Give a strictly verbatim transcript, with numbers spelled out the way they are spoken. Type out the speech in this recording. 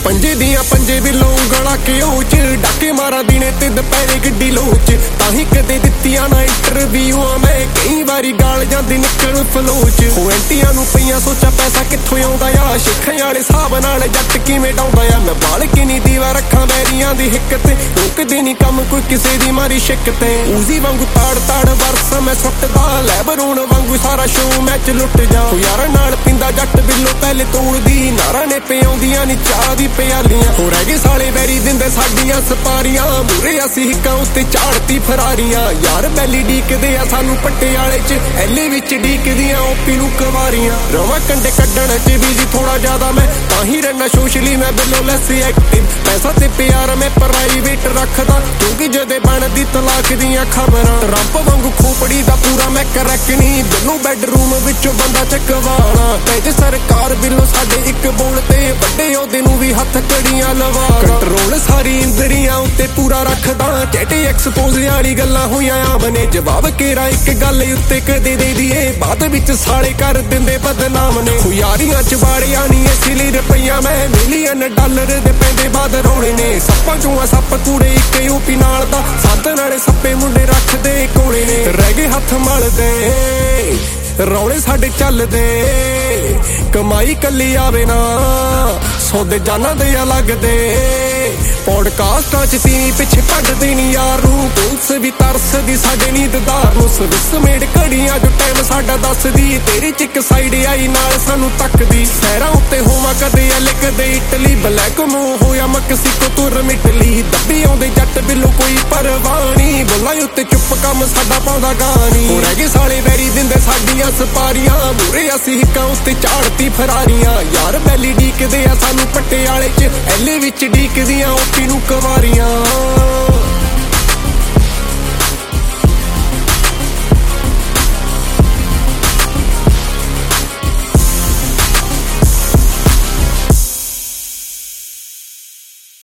पंजे दियां पंजे बिलों गला के ओच डाके मारा दिने ते दुपहरे गड्डी लोच ताही कदे दित्तियां ना इंटरव्यू मैं कई बारी गाल जांदी निकल फलोच हो एंटियां नूं पईयां सोचा पैसा कित्थों आउंदा आ शिखां वाले हिसाब नाल जट किवें डाउंदा आ मैं बाल के नी दीवा रखां बैरियां दी हिक ते रुकदे नी कम कोई किसे दी मारी शिक ते उजी वांगू ताड़ ताड़ वरस मैं सुटदा लै बरूण वांगू सारा शो मैच लुट जा यारां नाल पिंदा जट बिल्लो पहले तोड़दी नारा ने पे आउंदियां नी चाह दी प्यालियां हो रह गए साले बैरी दिंदे साडियां सपारियां मूरे असीं हिक्कां उत्ते झाड़ती फरारियां यार बैली डीकदे आ सानू पटियाले च एले विच डीकदियां ओपी नूं कवारियां रवां कंडे कड्डण च बिजी थोड़ा ज्यादा मैं ताही रहना सोशली मैं बिल्लो लैस एक्टिव पैसा ते प्यार मैं प्राइवेट रखदा क्योंकि जदे बनदी तलाक दियां खबरां रंप वांगू खोपड़ी दा पूरा मैं करैक नी बिल्लो बेडरूम विचों बंदा चकवाला तेज सरकार बिल्लो साडे एक बोल ते वड्डे ओहदे नूं भी हत्थ कड़ियां लवा कंट्रोल सारी इंद्रियां उत्ते पूरा रखदा चैटे एक्सपोज वाली गल्लां होईयां आमने जवाब केरा एक गल उत्ते कदे दे दीए बाद विच साले कर दिंदे बदनाम ने यारियां च वाड़ियां नी इसलिए रुपईया मैं मिलियन डॉलर दे पैंदे बाद रोले ने सप्पां चों सप्प कूड़े इक यूपी नाल दा साधन वाले सप्पे मुंडे रखदे कोले ने रह गए हत्थ मलदे रौले साडे चलदे कमाई कल्ली आवे ना सौदे जाना दे अलग दे पॉडकास्टां च तीनी पिछे कड्डदे नी यार नूं पुलिस भी तरसदी साडे नींददार नूं सविस मेड घड़ियां जो टाइम साडा दसदी तेरे च इक साइड आई नाल सानू तकदी सैरां उत्ते होवां कदे एल कदे इटली ब्लैक मूं होया मक्सिको तुर मिटली दब्बी आउंदे जट बिल्लो कोई परवाह नी बोलां उत्ते चुप कम साडा पाउंदा गानी हो रह गए साले बैरी दिंदे साडियां सपारियां मूरे असीं हिक्कां उत्ते झाड़ती फरारियां यार बैली डीकदे आ सानू पटियाले च एले विच डीकदियां ओपी नूं कवारियां।